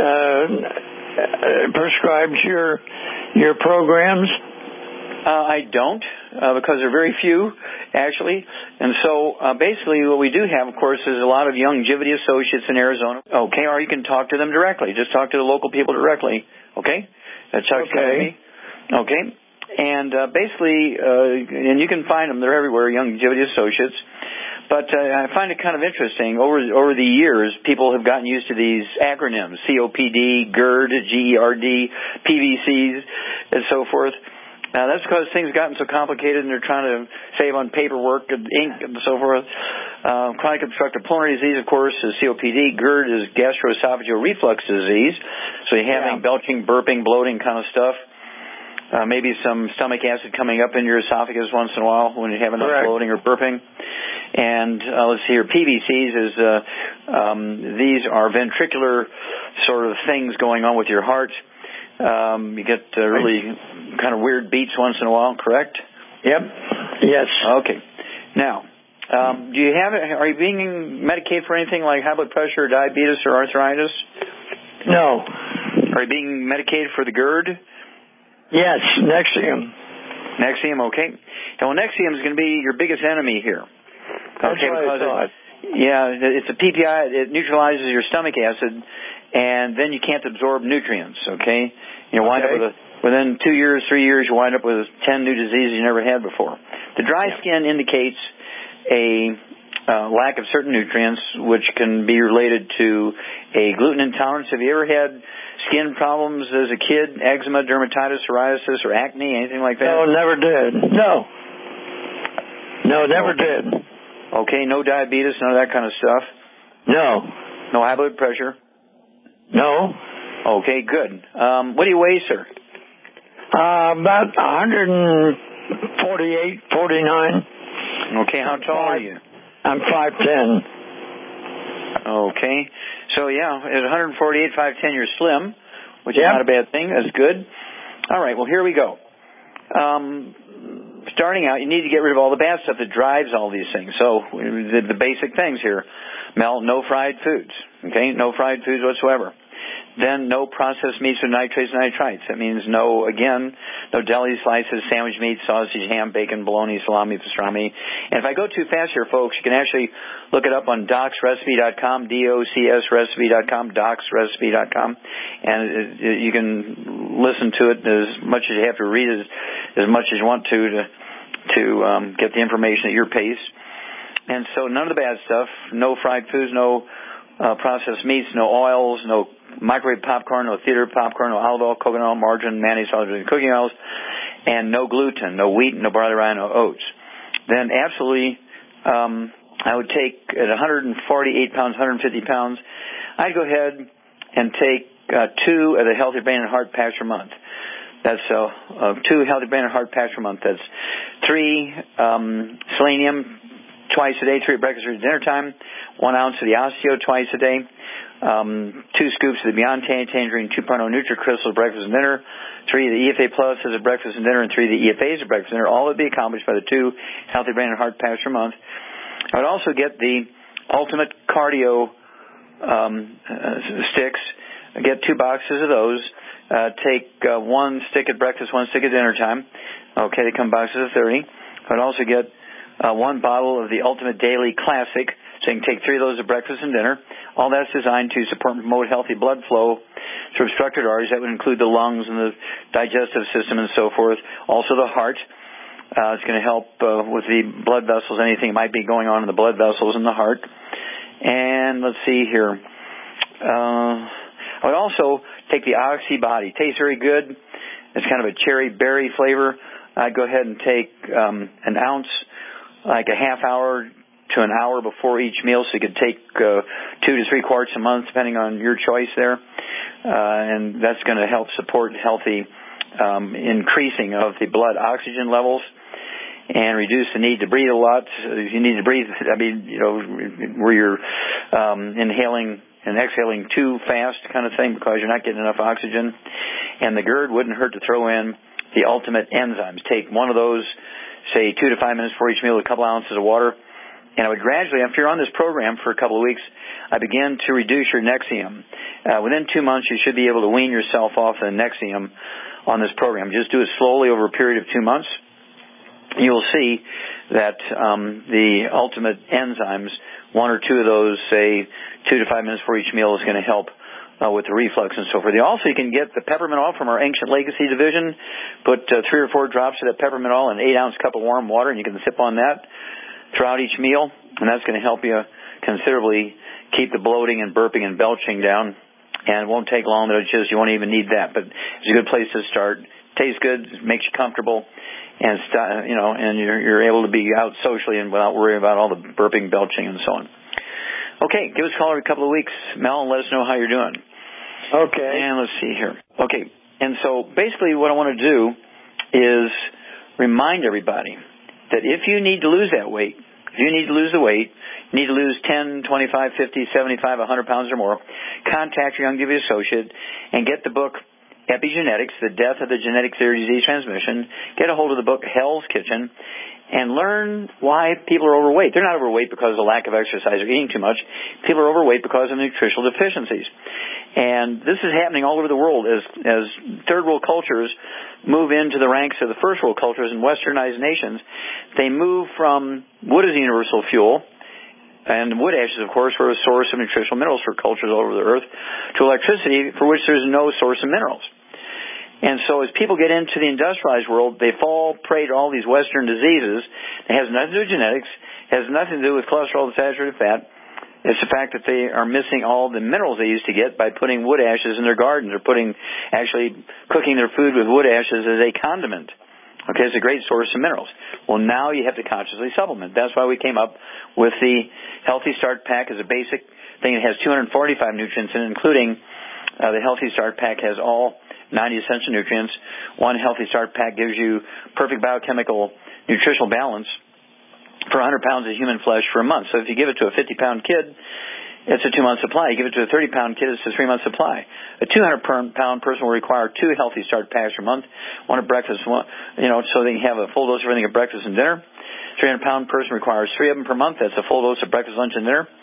prescribes your programs? I don't, because there are very few, actually. And so basically what we do have, of course, is a lot of Youngevity associates in Arizona. Okay, or you can talk to them directly. Just talk to the local people directly. Okay? That's how it's going to be. Okay. And basically, and you can find them. They're everywhere, Youngevity associates. But I find it kind of interesting. Over the years, people have gotten used to these acronyms: COPD, GERD, GERD, PVCs, and so forth. That's because things have gotten so complicated, and they're trying to save on paperwork and ink and so forth. Chronic obstructive pulmonary disease, of course, is COPD. GERD is gastroesophageal reflux disease. So you're having belching, burping, bloating kind of stuff. Maybe some stomach acid coming up in your esophagus once in a while when you have enough bloating or burping. And let's see here, PVCs is these are ventricular sort of things going on with your heart. You get really kind of weird beats once in a while, correct? Yep. Yes. Okay. Now, do you have? Are you being medicated for anything like high blood pressure, or diabetes, or arthritis? No. Are you being medicated for the GERD? Yes, Nexium. Nexium, okay. Now, Nexium is going to be your biggest enemy here. That's okay, what I thought. It's a PPI. It neutralizes your stomach acid, and then you can't absorb nutrients. Okay, you wind up with within 2 years, 3 years, you wind up with 10 new diseases you never had before. The dry skin indicates a lack of certain nutrients, which can be related to a gluten intolerance. Have you ever had skin problems as a kid? Eczema, dermatitis, psoriasis, or acne, anything like that? No, never did. No, never did. Okay, no diabetes, none of that kind of stuff? No. No high blood pressure? No. Okay, good. What do you weigh, sir? About 148, 49. Okay, how tall are you? I'm 5'10". Okay. So, at 148, 5'10", you're slim, which is not a bad thing. That's good. All right, well, here we go. Starting out, you need to get rid of all the bad stuff that drives all these things. So, the basic things here. Mel, no fried foods. Okay, no fried foods whatsoever. Then no processed meats with nitrates and nitrites. That means no deli slices, sandwich meat, sausage, ham, bacon, bologna, salami, pastrami. And if I go too fast here, folks, you can actually look it up on docsrecipe.com, DOCSrecipe.com, docsrecipe.com, and you can listen to it as much as you have to read it, as much as you want to get the information at your pace. And so none of the bad stuff, no fried foods, no processed meats, no oils, no microwave popcorn, no theater popcorn, no olive oil, coconut oil, margarine, mayonnaise, and cooking oils, and no gluten, no wheat, no barley, rye, no oats. Then absolutely, I would take at 148 pounds, 150 pounds, I'd go ahead and take 2 of the Healthy Brain and Heart packs per month. That's 2 Healthy Brain and Heart packs per month. That's 3 selenium twice a day, 3 at breakfast or dinner time, 1 ounce of the Osteo twice a day, 2 scoops of the Beyond Tangerine 2.0 NutriCrystal breakfast and dinner, 3 of the EFA Plus as a breakfast and dinner, and 3 of the EFAs as a breakfast and dinner. All would be accomplished by the 2 Healthy Brain and Heart packs per month. I would also get the Ultimate Cardio sticks. Get 2 boxes of those. Take 1 stick at breakfast, 1 stick at dinner time. Okay, they come in boxes of 30. I would also get 1 bottle of the Ultimate Daily Classic, so you can take 3 of those at breakfast and dinner. All that's designed to support and promote healthy blood flow through obstructed arteries. That would include the lungs and the digestive system and so forth. Also the heart. It's going to help with the blood vessels, anything that might be going on in the blood vessels in the heart. And let's see here. I would also take the Oxy Body. Tastes very good. It's kind of a cherry berry flavor. I'd go ahead and take an ounce, like a half hour to an hour before each meal, so you could take 2 to 3 quarts a month, depending on your choice there. And that's going to help support healthy increasing of the blood oxygen levels and reduce the need to breathe a lot. If you need to breathe, where you're inhaling and exhaling too fast kind of thing because you're not getting enough oxygen. And the GERD wouldn't hurt to throw in the ultimate enzymes. Take one of those, say 2 to 5 minutes before each meal with a couple ounces of water. And I would gradually, after you're on this program for a couple of weeks, I began to reduce your Nexium. Within 2 months, you should be able to wean yourself off the Nexium on this program. Just do it slowly over a period of 2 months. You'll see that the ultimate enzymes, 1 or 2 of those, say 2 to 5 minutes before each meal, is going to help with the reflux and so forth. Also, you can get the peppermint oil from our Ancient Legacy division. Put 3 or 4 drops of that peppermint oil in an 8-ounce cup of warm water, and you can sip on that throughout each meal, and that's going to help you considerably keep the bloating and burping and belching down. And it won't take long to you won't even need that, but it's a good place to start. Tastes good, makes you comfortable, and and you're able to be out socially and without worrying about all the burping, belching, and so on. Okay, give us a call every couple of weeks, Mel, and let us know how you're doing. Okay. And let's see here. Okay, and so basically what I want to do is remind everybody that if you need to lose that weight, if you need to lose the weight, you need to lose 10, 25, 50, 75, 100 pounds or more, contact your Youngevity associate and get the book Epigenetics, The Death of the Genetic Theory of Disease Transmission. Get a hold of the book Hell's Kitchen and learn why people are overweight. They're not overweight because of lack of exercise or eating too much. People are overweight because of nutritional deficiencies. And this is happening all over the world as third world cultures move into the ranks of the first world cultures and westernized nations. They move from wood as a universal fuel, and wood ashes, of course, were a source of nutritional minerals for cultures all over the earth, to electricity, for which there's no source of minerals. And so as people get into the industrialized world, they fall prey to all these Western diseases. It has nothing to do with genetics, has nothing to do with cholesterol and saturated fat. It's the fact that they are missing all the minerals they used to get by putting wood ashes in their gardens or actually cooking their food with wood ashes as a condiment. Okay, it's a great source of minerals. Well, now you have to consciously supplement. That's why we came up with the Healthy Start Pack as a basic thing. It has 245 nutrients in it, including the Healthy Start Pack has all 90 essential nutrients. One Healthy Start Pack gives you perfect biochemical nutritional balance for 100 pounds of human flesh for a month. So if you give it to a 50-pound kid, it's a 2-month supply. You give it to a 30-pound kid, it's a 3-month supply. A 200-pound person will require 2 Healthy Start Packs per month, one at breakfast, so they can have a full dose of everything at breakfast and dinner. 300-pound person requires 3 of them per month. That's a full dose of breakfast, lunch, and dinner.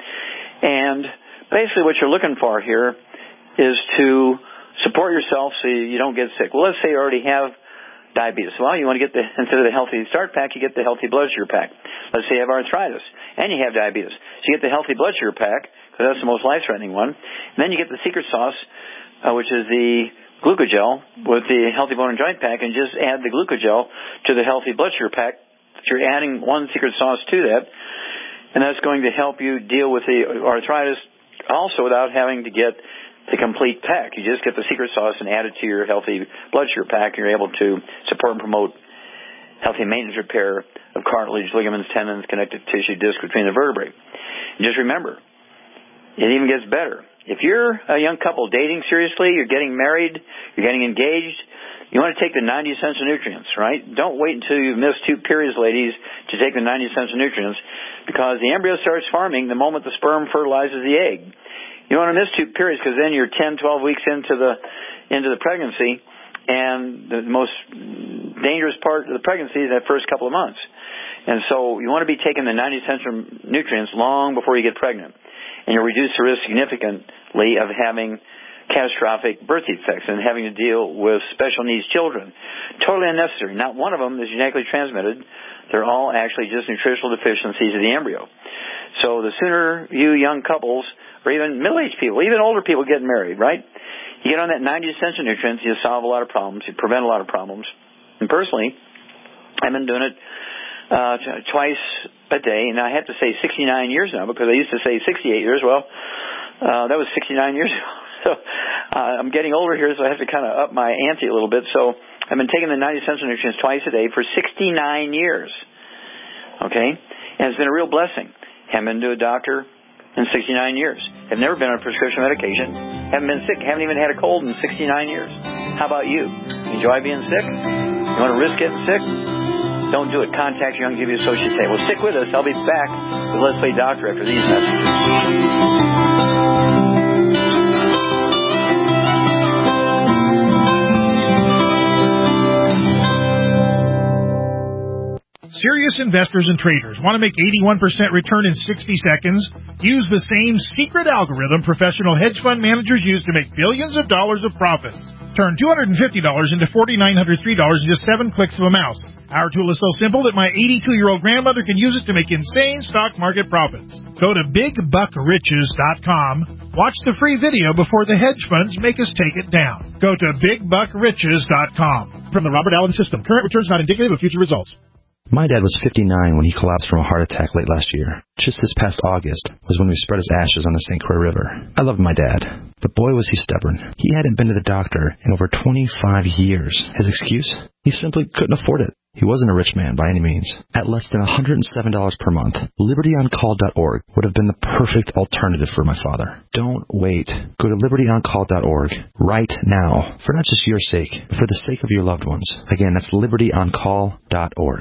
And basically what you're looking for here is to support yourself so you don't get sick. Well, let's say you already have diabetes. Well, you want to get instead of the Healthy Start Pack, you get the Healthy Blood Sugar Pack. Let's say you have arthritis and you have diabetes. So you get the Healthy Blood Sugar Pack, because that's the most life-threatening one. And then you get the secret sauce, which is the glucogel with the Healthy Bone and Joint Pack, and just add the glucogel to the Healthy Blood Sugar Pack. So you're adding one secret sauce to that, and that's going to help you deal with the arthritis also without having to get the complete pack. You just get the secret sauce and add it to your Healthy Blood Sugar Pack, and you're able to support and promote healthy maintenance repair of cartilage, ligaments, tendons, connective tissue, disc between the vertebrae. And just remember, it even gets better. If you're a young couple dating seriously, you're getting married, you're getting engaged, you want to take the 90 essential nutrients, right? Don't wait until you've missed 2 periods, ladies, to take the 90 essential nutrients, because the embryo starts farming the moment the sperm fertilizes the egg. You don't want to miss 2 periods, because then you're 10, 12 weeks into the pregnancy, and the most dangerous part of the pregnancy is that first couple of months. And so you want to be taking the 90 essential nutrients long before you get pregnant, and you'll reduce the risk significantly of having catastrophic birth defects and having to deal with special needs children. Totally unnecessary. Not one of them is genetically transmitted. They're all actually just nutritional deficiencies of the embryo. So the sooner you young couples, or even middle-aged people, even older people get married, right? You get on that 90 essential nutrients, you solve a lot of problems, you prevent a lot of problems. And personally, I've been doing it twice a day, and I have to say 69 years now, because I used to say 68 years. Well, that was 69 years ago. So I'm getting older here, so I have to kind of up my ante a little bit. So I've been taking the 90 essential nutrients twice a day for 69 years. Okay? And it's been a real blessing. Haven't been to a doctor in 69 years. Have never been on prescription medication. Haven't been sick. Haven't even had a cold in 69 years. How about you? Enjoy being sick? You want to risk getting sick? Don't do it. Contact your Youngevity associate today. Well, stick with us. I'll be back with Let's Play Doctor after these messages. Serious investors and traders want to make 81% return in 60 seconds? Use the same secret algorithm professional hedge fund managers use to make billions of dollars of profits. Turn $250 into $4,903 in just 7 clicks of a mouse. Our tool is so simple that my 82-year-old grandmother can use it to make insane stock market profits. Go to BigBuckRiches.com. Watch the free video before the hedge funds make us take it down. Go to BigBuckRiches.com. From the Robert Allen System, current returns not indicative of future results. My dad was 59 when he collapsed from a heart attack late last year. Just this past August was when we spread his ashes on the St. Croix River. I loved my dad, but boy was he stubborn. He hadn't been to the doctor in over 25 years. His excuse? He simply couldn't afford it. He wasn't a rich man by any means. At less than $107 per month, LibertyOnCall.org would have been the perfect alternative for my father. Don't wait. Go to LibertyOnCall.org right now, for not just your sake, but for the sake of your loved ones. Again, that's LibertyOnCall.org.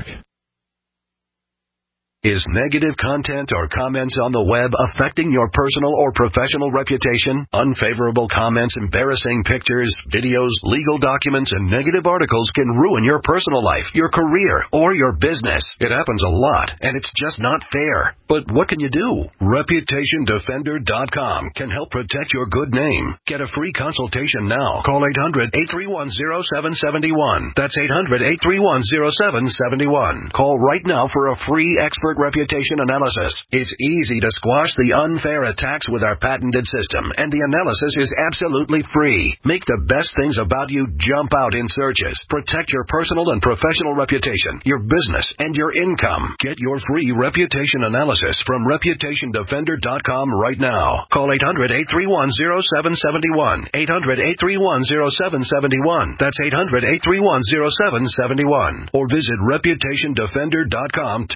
Is negative content or comments on the web affecting your personal or professional reputation? Unfavorable comments, embarrassing pictures, videos, legal documents, and negative articles can ruin your personal life, your career, or your business. It happens a lot, and it's just not fair. But what can you do? ReputationDefender.com can help protect your good name. Get a free consultation now. Call 800-831-0771. That's 800-831-0771. Call right now for a free expert reputation analysis. It's easy to squash the unfair attacks with our patented system, and the analysis is absolutely free. Make the best things about you jump out in searches. Protect your personal and professional reputation, your business, and your income. Get your free reputation analysis from ReputationDefender.com right now. Call 800-831-0771. 800-831-0771. That's 800-831-0771. Or visit ReputationDefender.com.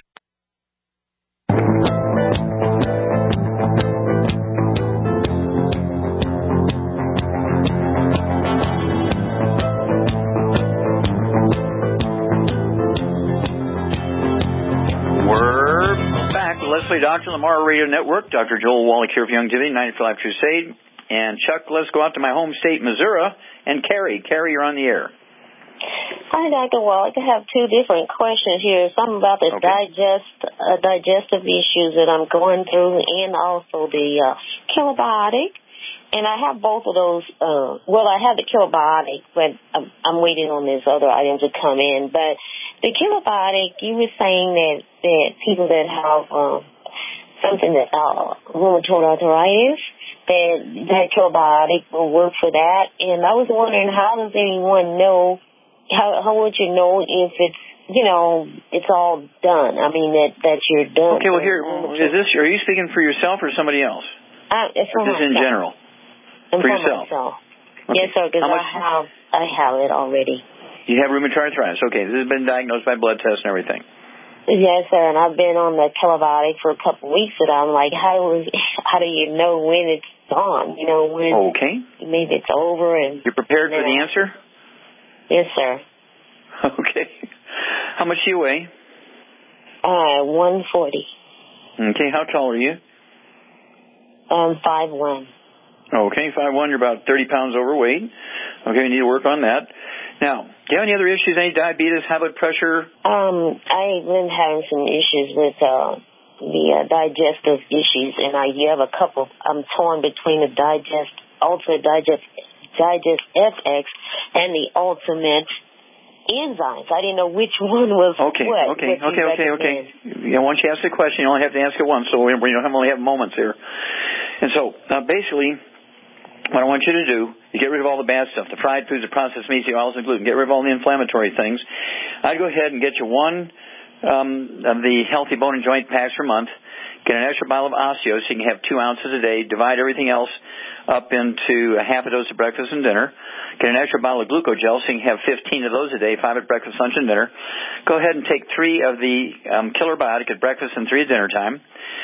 Let's Play Doctor on the Mara Radio Network. Dr. Joel Wallach here for Youngevity, 94 Life Crusade. And Chuck, let's go out to my home state, Missouri, and Carrie. Carrie, you're on the air. Hi, Dr. Wallach. I have 2 different questions here. Something about the digestive issues that I'm going through, and also the Kilobiotic. And I have both of those. I have the Kilobiotic, but I'm waiting on these other items to come in. But the Kilobiotic, you were saying that people that have something that rheumatoid arthritis, that Kilobiotic will work for that. And I was wondering, how does anyone know? How would you know if it's it's all done? I mean that you're done. Okay. Well, here are you speaking for yourself or somebody else? It's for myself. In general. For yourself. Okay. Yes, sir. Because I have it already. You have rheumatoid arthritis. Okay. This has been diagnosed by blood tests and everything. Yes, sir. And I've been on the Kilobiotic for a couple of weeks, and I'm like, how do you know when it's gone? When maybe it's over. And you're prepared for the answer? Yes, sir. Okay. How much do you weigh? 140. Okay. How tall are you? 5'1". Okay, 5'1", you're about 30 pounds overweight. Okay, you need to work on that. Now, do you have any other issues, any diabetes, high blood pressure? I've been having some issues with the digestive issues, and I have a couple. I'm torn between the Ultimate Digest FX and the Ultimate Enzymes. I didn't know which one was what. Okay. Yeah, once you ask the question, you only have to ask it once, so we only have moments here. And so, basically, what I want you to do, you get rid of all the bad stuff, the fried foods, the processed meats, the oils, and gluten. Get rid of all the inflammatory things. I'd go ahead and get you one of the Healthy Bone and Joint packs per month. Get an extra bottle of Osteo so you can have 2 ounces a day. Divide everything else up into a half a dose at breakfast and dinner. Get an extra bottle of Glucogel so you can have 15 of those a day, 5 at breakfast, lunch, and dinner. Go ahead and take 3 of the Killer Biotic at breakfast and 3 at dinner time.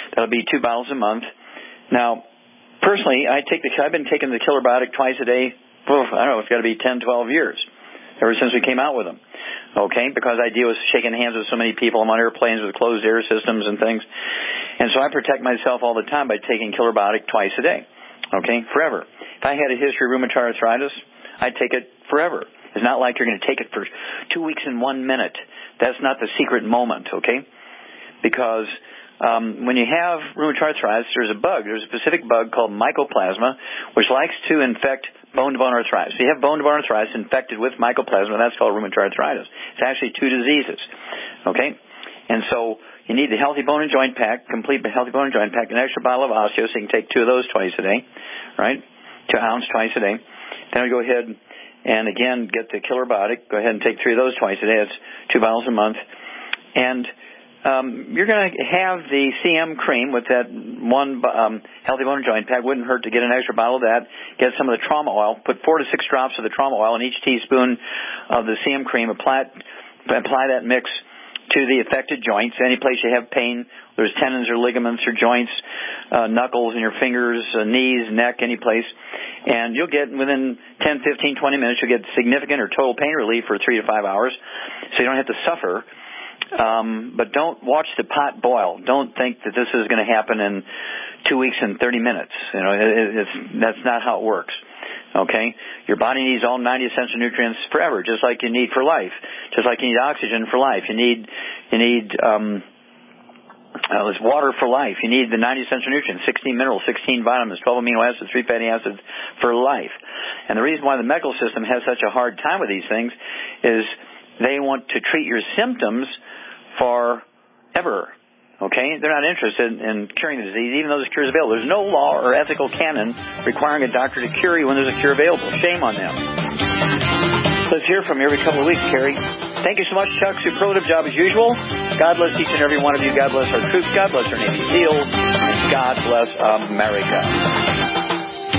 That'll be 2 bottles a month. Now, personally, I've been taking the Killer Biotic twice a day. I don't know, it's got to be 10, 12 years, ever since we came out with them. Okay, because I deal with shaking hands with so many people. I'm on airplanes with closed air systems and things. And so I protect myself all the time by taking Killer Biotic twice a day. Okay, forever. If I had a history of rheumatoid arthritis, I'd take it forever. It's not like you're going to take it for 2 weeks and 1 minute. That's not the secret moment, okay? Because when you have rheumatoid arthritis, there's a bug. There's a specific bug called mycoplasma, which likes to infect bone-to-bone arthritis. So you have bone-to-bone arthritis infected with mycoplasma, that's called rheumatoid arthritis. It's actually 2 diseases, okay? And so you need the Healthy Bone and Joint Pack, complete Healthy Bone and Joint Pack, an extra bottle of Osteo, so you can take 2 of those twice a day, right? 2 ounce twice a day. Then we go ahead and, again, get the Killer Biotic. Go ahead and take 3 of those twice a day. That's 2 bottles a month. And you're going to have the CM cream with that one Healthy Bone and Joint Pack. Wouldn't hurt to get an extra bottle of that. Get some of the trauma oil. Put 4 to 6 drops of the trauma oil in each teaspoon of the CM cream. Apply that mix to the affected joints. Any place you have pain, there's tendons or ligaments or joints, knuckles in your fingers, knees, neck, any place. And you'll get, within 10, 15, 20 minutes, you'll get significant or total pain relief for 3 to 5 hours. So you don't have to suffer. But don't watch the pot boil. Don't think that this is going to happen in 2 weeks and 30 minutes. You know, that's not how it works. Okay? Your body needs all 90 essential nutrients forever, just like you need for life. Just like you need oxygen for life. You need there's water for life. You need the 90 essential nutrients, 16 minerals, 16 vitamins, 12 amino acids, 3 fatty acids for life. And the reason why the medical system has such a hard time with these things is they want to treat your symptoms forever. Okay? They're not interested in curing the disease, even though the cure is available. There's no law or ethical canon requiring a doctor to cure you when there's a cure available. Shame on them. Let's hear from you every couple of weeks, Carrie. Thank you so much, Chuck. Superlative job as usual. God bless each and every one of you. God bless our troops. God bless our Navy SEALs. And God bless America.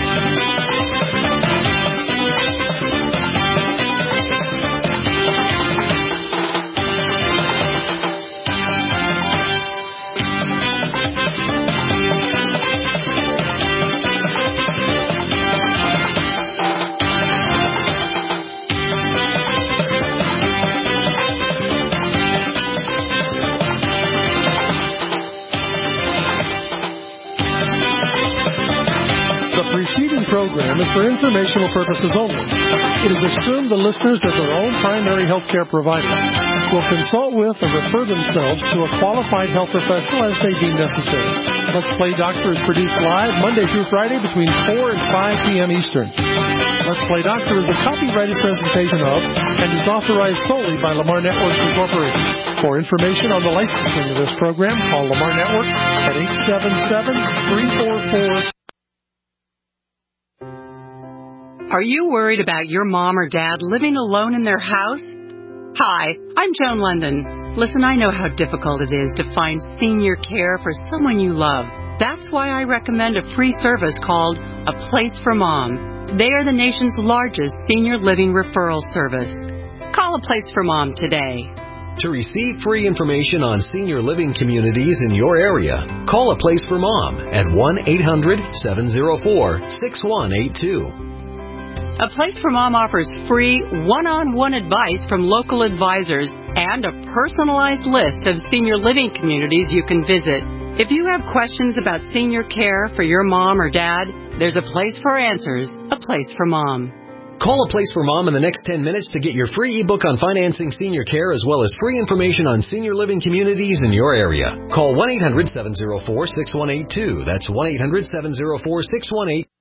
The preceding program is for informational purposes only. It is assumed the listeners, as their own primary health care provider, will consult with or refer themselves to a qualified health professional as they deem necessary. Let's Play Doctor is produced live Monday through Friday between 4 and 5 p.m. Eastern. Let's Play Doctor is a copyrighted presentation of and is authorized solely by Lamar Networks Incorporated. For information on the licensing of this program, call Lamar Network at 877-344. Are you worried about your mom or dad living alone in their house? Hi, I'm Joan London. Listen, I know how difficult it is to find senior care for someone you love. That's why I recommend a free service called A Place for Mom. They are the nation's largest senior living referral service. Call A Place for Mom today. To receive free information on senior living communities in your area, call A Place for Mom at 1-800-704-6182. A Place for Mom offers free one-on-one advice from local advisors and a personalized list of senior living communities you can visit. If you have questions about senior care for your mom or dad, there's a place for answers, A Place for Mom. Call A Place for Mom in the next 10 minutes to get your free ebook on financing senior care as well as free information on senior living communities in your area. Call 1-800-704-6182. That's 1-800-704-6182.